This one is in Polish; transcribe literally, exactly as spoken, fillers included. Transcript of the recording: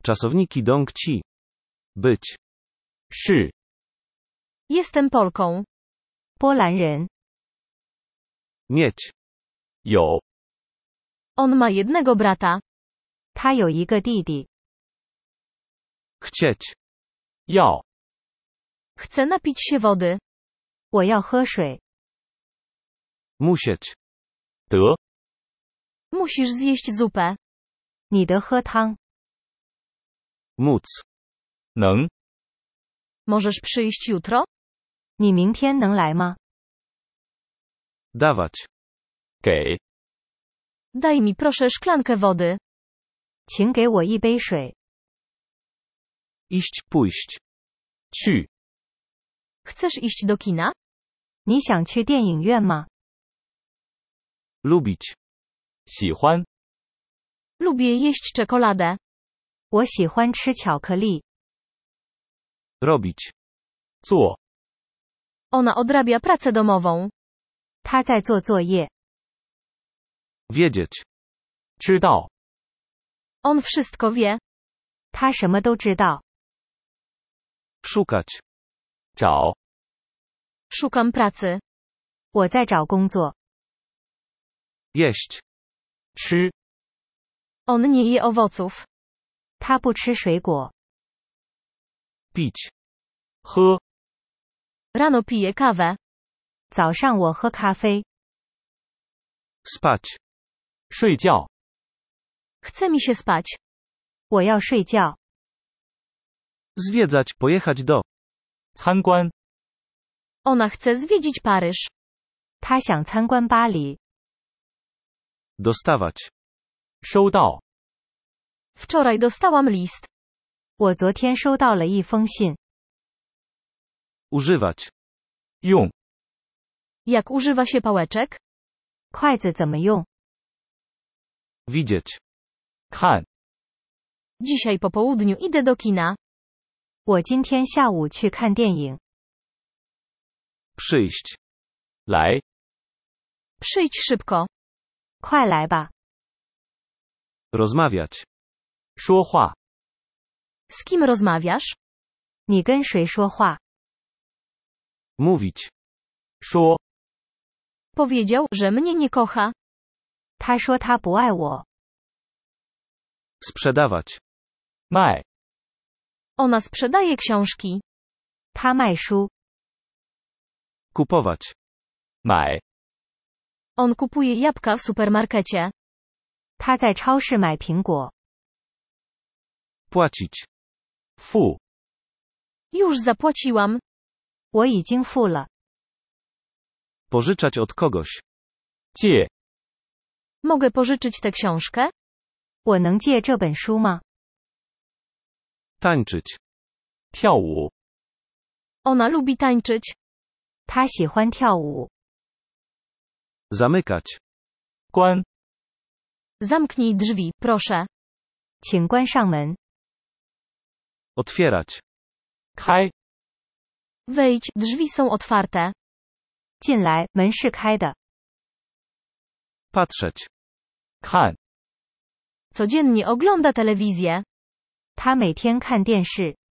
Czasowniki dong ci. Być. 是 Jestem Polką. 波兰人。 Mieć. 有 On ma jednego brata. 他有一个弟弟。 Chcieć. 要 Chce napić się wody. 我要喝水。 Musieć. 得 Musisz zjeść zupę. 你得喝汤。 Móc. 能 Możesz przyjść jutro? 你明天能来吗？ Dawać. 给 Daj mi proszę szklankę wody. 请给我一杯水。 Iść, pójść. 去 Chcesz iść do kina? 你想去电影院吗？ Lubić. 喜欢 Lubię jeść czekoladę. 我喜欢吃巧克力。 Robić. 做 Ona odrabia pracę domową. 他在做作业。 Wiedzieć. 知道 On wszystko wie. 他什么都知道。 Szukać. 找 Szukam pracy. 我在找工作。 Jeść. 吃 On nie je owoców. 他不吃水果。 Pić. 喝 Rano pije kawę. 早上我喝咖啡。 Spać. 睡觉 Chce mi się spać. 我要睡觉。 Zwiedzać, pojechać do. 参观 Ona chce zwiedzić Paryż. 他想参观巴黎。 Dostawać. 收到 Wczoraj dostałam list. 我昨天收到了一封信。 Używać. 用 Jak używa się pałeczek? 筷子怎么用？ Widzieć. 看 Dzisiaj po południu idę do kina. 我今天下午去看电影。 Przyjść. 来 Przyjdź szybko. 快来吧。 Rozmawiać. 说话 Z kim rozmawiasz? 你跟谁说话？ Mówić. 说 Powiedział, że mnie nie kocha. 他说他不爱我。 Sprzedawać. 卖 Ona sprzedaje książki. 他卖书。 Kupować. 买 On kupuje jabłka w supermarkecie. 他在超市买苹果。 Płacić. 付 Już zapłaciłam. 我已经付了。 Pożyczać od kogoś. 借 Mogę pożyczyć tę książkę? 我能借这本书吗？ Tańczyć. 跳舞 Ona lubi tańczyć. 他喜欢跳舞。 Zamykać. 关 Zamknij drzwi, proszę. 请关上门。 Otwierać. 开 Wejdź, drzwi są otwarte. 进来，门是开的。 Patrzeć. 看 Codziennie ogląda telewizję. 他每天看电视。